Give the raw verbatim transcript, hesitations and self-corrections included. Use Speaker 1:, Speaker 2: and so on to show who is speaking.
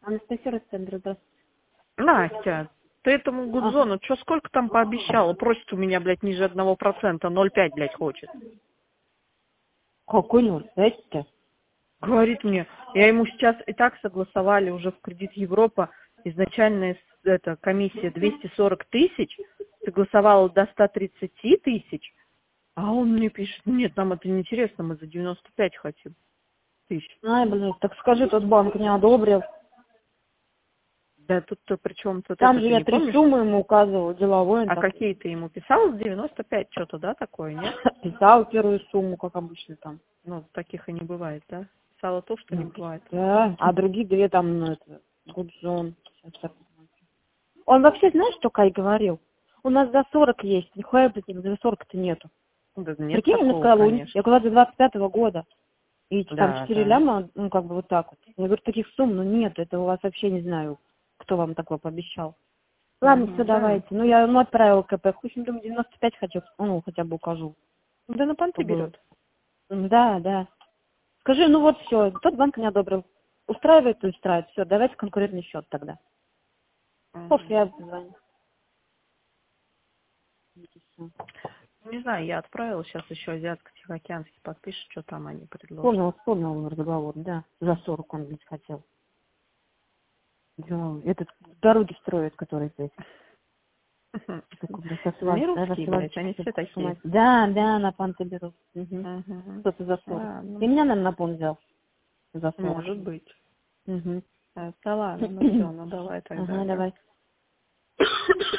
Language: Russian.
Speaker 1: Анастасия Ростендра, здравствуйте.
Speaker 2: Настя, ты этому
Speaker 1: А,
Speaker 2: Гудзону, чё, сколько там пообещала? Просит у меня, блядь, ниже одного процента, ноль пять, блядь, хочет.
Speaker 1: какой ноль пять-то?
Speaker 2: Говорит мне, я ему сейчас и так согласовали уже в кредит Европа, изначальная с- эта комиссия двести сорок тысяч, согласовала до ста тридцати тысяч, а он мне пишет, нет, нам это не интересно, мы за девяносто пять хотим тысяч.
Speaker 1: Ай, блядь, так скажи, тот банк не одобрил.
Speaker 2: Да тут-то при чем тут
Speaker 1: Там
Speaker 2: это,
Speaker 1: же
Speaker 2: ты
Speaker 1: я
Speaker 2: не
Speaker 1: три
Speaker 2: помнишь?
Speaker 1: суммы ему указывал, деловой он
Speaker 2: А
Speaker 1: так
Speaker 2: какие ты ему писал? девяносто пять что-то, да, такое, нет?
Speaker 1: писал первую сумму, как обычно там.
Speaker 2: Ну, таких и не бывает, да? Писала то, что не
Speaker 1: Ну,
Speaker 2: бывает.
Speaker 1: да, а другие две там, ну, это, Гудзон. Сейчас так. Он вообще, знаешь, что Кай говорил? У нас за сорок есть, нихуя, блядь, за сорок-то нету.
Speaker 2: Да нет
Speaker 1: Прикинь, он мне
Speaker 2: такого,
Speaker 1: сказал, у них- я
Speaker 2: конечно.
Speaker 1: говорю, за двадцать пятого года. И там
Speaker 2: Да,
Speaker 1: четыре
Speaker 2: да.
Speaker 1: ляма, ну, как бы вот так вот. Я говорю, таких сумм, ну, нет, это у вас вообще не знаю, кто вам такое пообещал. Ладно, все,
Speaker 2: Угу, да.
Speaker 1: давайте. Ну, я ему отправила КП. В общем, думаю, девяносто пять хочу, ну, хотя бы укажу,
Speaker 2: Да на понты
Speaker 1: чтобы...
Speaker 2: берет.
Speaker 1: М, Да, да. Скажи, ну вот все, тот банк не одобрил. Устраивает, то устраивает. Все, давайте конкурентный счет тогда. Слушай,
Speaker 2: Угу.
Speaker 1: я звоню.
Speaker 2: Не знаю, я отправила сейчас еще азиатско-тихоокеанский, подпишешь, что там они предложат.
Speaker 1: Вспомнил, вспомнил разговор, да. За сорок он ведь хотел. Да, этот дороги строят, которые здесь. Такой, блядь,
Speaker 2: Не
Speaker 1: асфальт, да,
Speaker 2: русские, блядь,
Speaker 1: асфальтчик,
Speaker 2: они
Speaker 1: всё
Speaker 2: все такие.
Speaker 1: сжимать. Да, да, на панты берут. Угу.
Speaker 2: Угу.
Speaker 1: Кто-то за сорок. И
Speaker 2: Ладно,
Speaker 1: меня, наверное, на пон взял за сорок.
Speaker 2: может быть.
Speaker 1: Угу.
Speaker 2: Э, Да ладно, ну все, ну давай тогда,
Speaker 1: Ага,
Speaker 2: ага.
Speaker 1: давай.